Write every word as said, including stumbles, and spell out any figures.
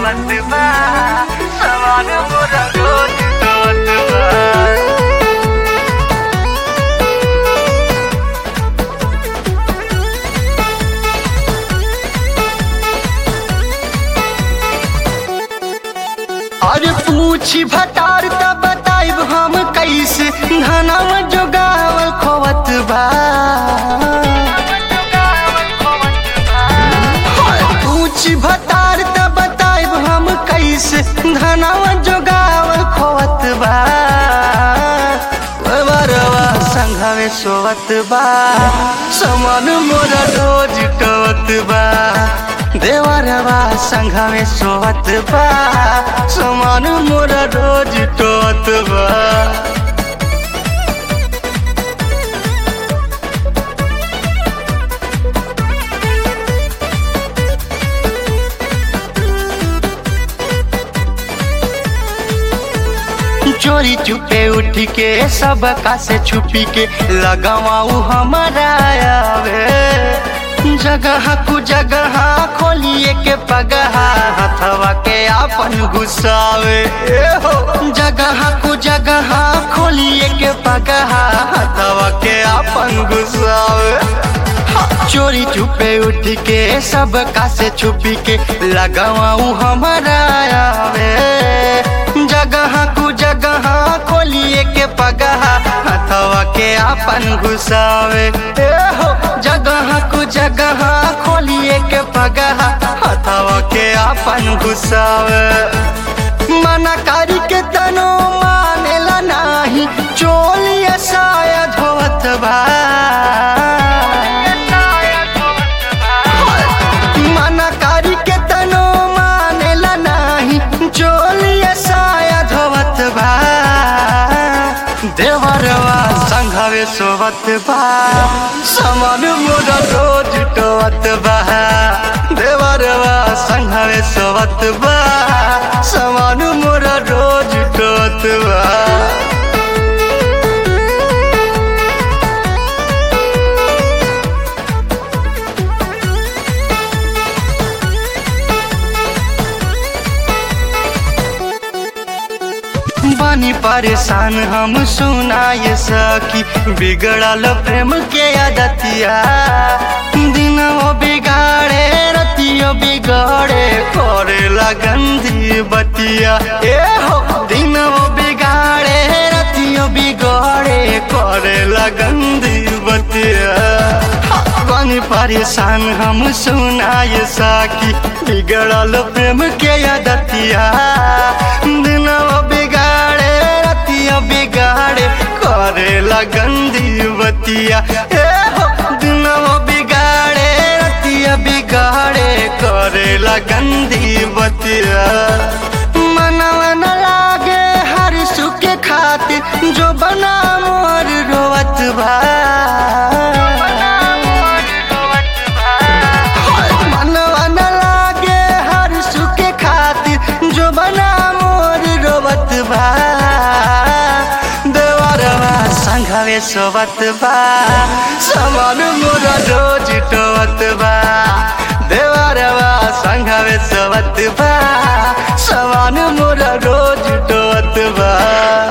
टोवत बा समान मोरा रोज टोवत बा। अरे पूछी भटार त बताइब हम कैसे धनवा जोगावल खोवत बा। पूछी भटार त बताइब हम कैसे धनवा जोगावल खोवत बा। बरवा संघवे सोवत बा समान मोरा रोज टोवत बा। देवरवा संघवे सोवत बा समान मोरा रोज टोवत बा। चोरी चुपे उठ के सब का से छुपी के लगावाऊ हमारा आवे। जगह कु जगह खोलिए के पगहा हथवा के आपन घुसावे। जगह कु जगह खोलिए के पगहा हथवा के आपन घुसावे। चोरी चुपे उठ के सब का से छुपी के लगावाऊ हमारा आवे। जगह कु जगह खोलिए के पगहा हथवा के आपन घुसावे। जगह कु जगह खोलिए के पगहा हथवा के आपन घुसावे। मना करी के तनो मानेला नाही चोलिया शायद होवत बा। मना करी के तनो मानेला नाही चोलिया शायद होवत बा। देवरवा संघवे सोवत बा समान मोरा रोज टोवत बा। देवरवा संघवे सोवत बा समान मोरा रोज टोवत बा। बानी परेशान हम सुनाए सकी बिगड़ल प्रेम के आदतिया। दिनों बिगाड़े रतियों बिगड़े करेला गंदी बतिया। ए हो दिनों बिगाड़े रतियों बिगड़े करेला गंदी बतिया। बानी परेशान हम सुनाए सकी बिगड़ल प्रेम के आदतिया। दिनों बिगाड़े रतिया बिगाड़े करेला गंदी बतिया। ए हो दिनों बिगाड़े रतिया बिगाड़े करेला गंदी बतिया। मनवा न लागे हर सुख के खातिर जो बना मोर रोवत बा। मनवा न लागे हर सुख के खातिर जो बना मोर रोवत बा। देवरवा संघवे सोवत बा समान मोरा रोज टोवत बा। देवरवा संघवे सोवत बा समान मोरा रोज टोवत बा।